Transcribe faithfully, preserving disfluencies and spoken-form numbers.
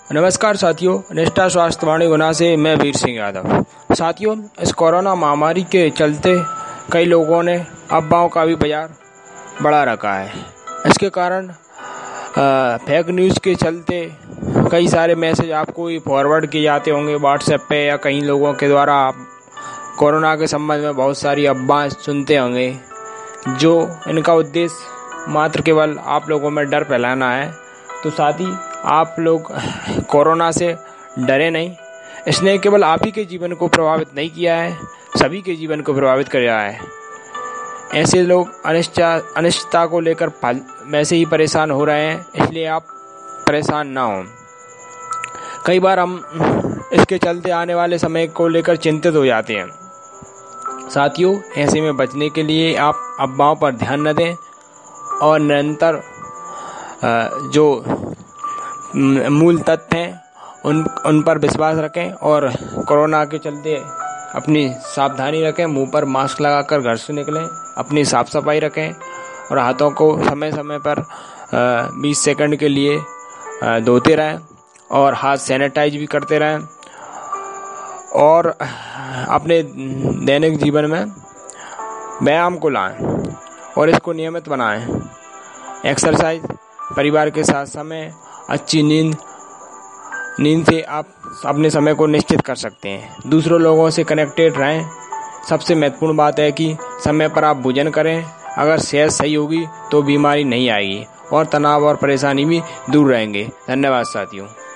नमस्कार साथियों, निष्ठा स्वास्थ्यवाणी गुना से मैं वीर सिंह यादव। साथियों, इस कोरोना महामारी के चलते कई लोगों ने अफवाहों का भी बाजार बढ़ा रखा है। इसके कारण फेक न्यूज़ के चलते कई सारे मैसेज आपको ही फॉरवर्ड किए जाते होंगे व्हाट्सएप पे, या कई लोगों के द्वारा आप कोरोना के संबंध में बहुत सारी अफवाहें सुनते होंगे, जो इनका उद्देश्य मात्र केवल आप लोगों में डर फैलाना है। तो साथ ही आप लोग कोरोना से डरे नहीं। इसने केवल आप ही के जीवन को प्रभावित नहीं किया है, सभी के जीवन को प्रभावित कर रहा है। ऐसे लोग अनिश्चितता अनिश्चितता को लेकर वैसे ही परेशान हो रहे हैं, इसलिए आप परेशान ना हों। कई बार हम इसके चलते आने वाले समय को लेकर चिंतित हो जाते हैं। साथियों, ऐसे में बचने के लिए आप अफवाहों पर ध्यान न दें और निरंतर जो मूल तथ्य हैं उन उन पर विश्वास रखें और कोरोना के चलते अपनी सावधानी रखें। मुंह पर मास्क लगाकर घर से निकलें, अपनी साफ सफाई रखें और हाथों को समय समय पर बीस सेकंड के लिए धोते रहें और हाथ सैनिटाइज भी करते रहें। और अपने दैनिक जीवन में व्यायाम को लाएं और इसको नियमित बनाएं। एक्सरसाइज, परिवार के साथ समय, अच्छी नींद नींद से आप अपने समय को निश्चित कर सकते हैं। दूसरों लोगों से कनेक्टेड रहें। सबसे महत्वपूर्ण बात है कि समय पर आप भोजन करें। अगर सेहत सही होगी तो बीमारी नहीं आएगी और तनाव और परेशानी भी दूर रहेंगे। धन्यवाद साथियों।